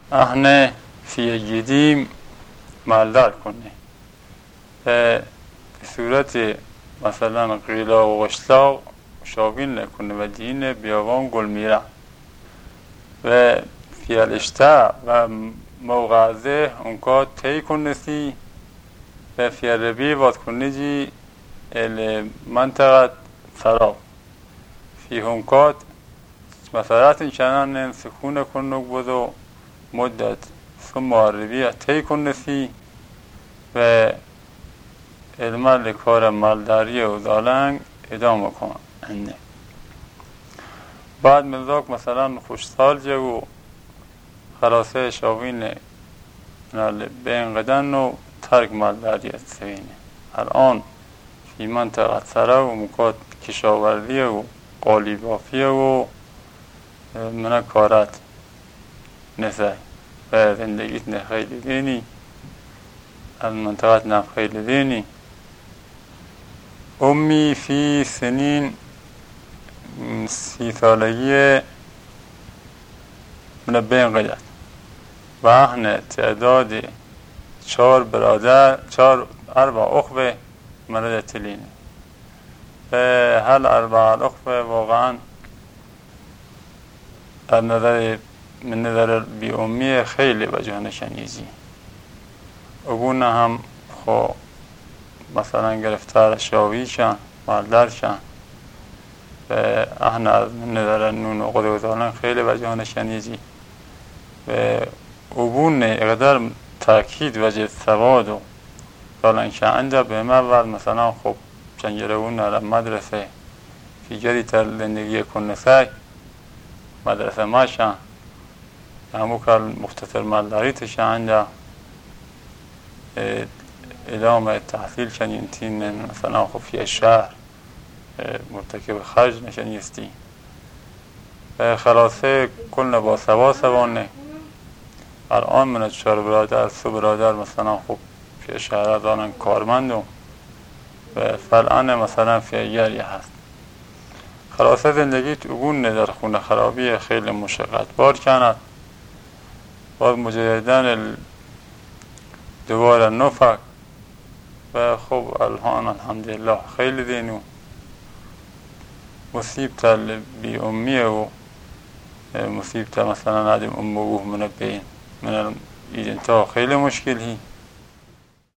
احنا في جديم مالدار کنه به صورت مثلا قیلا و غشلا شاوین نکنه و دین بیابان گل میره و فی الاشتاع و موقعه اونکا تی کنسی و فی الربی واد کنه جی المنطقة سراب في همكات مسارات شنان سكونة كنك بذو مدة ثم الربيع تي كنسي و المال کار مالداری و دالنگ ادامه کن عنه بعد مزاق مثلا خوشسال جو خلاصه شاوین بین قدن و ترک مالداری سوینه الان فی منطقه سره و مکات کشاورزی و قالی بافی و من کارات نسای و زندگیت نخیلی دینی از منطقه نخیلی دینی امی فی سنین 30 سالگی من بین قدر و احنا تعداد 4 برادر 4 اخوه مرد تلینه و هل 4 اخوه واقعا من نظر بی امی خیلی وجه نشانیزی ابونا هم خو مثلا گرفتار شاوی شن مالدار شن و احنا از من نظر نون و قدوزالن خیلی وجه نشانیزی و ابون اقدر تاکید وجه سواد و دالن شن انجا به اول مثلا خب چنگرون علم مدرسه فیجری تر زندگی کنسای مدرسه ماشا همو کار مختصر مالداری تشا انجا ادامه تحصیل شنینتین مثلا خب فی الشهر مرتکب خرج نشنیستی خلاصه کل با سوانه الان من 4 برادر 3 برادر مثلا خب فی شهر دارن کارمندم و فالان مثلا فی ایاری هست خلاصه زندگیت اگون در خونه خرابی خیلی مشقت بار کند باز مجددن دوباره نفق و خب الان الحمدلله خیلی دینو مصیبت بی امیه و مصیبت مثلا عدم اموه من بین من ایدنتا خیلی مشکل هی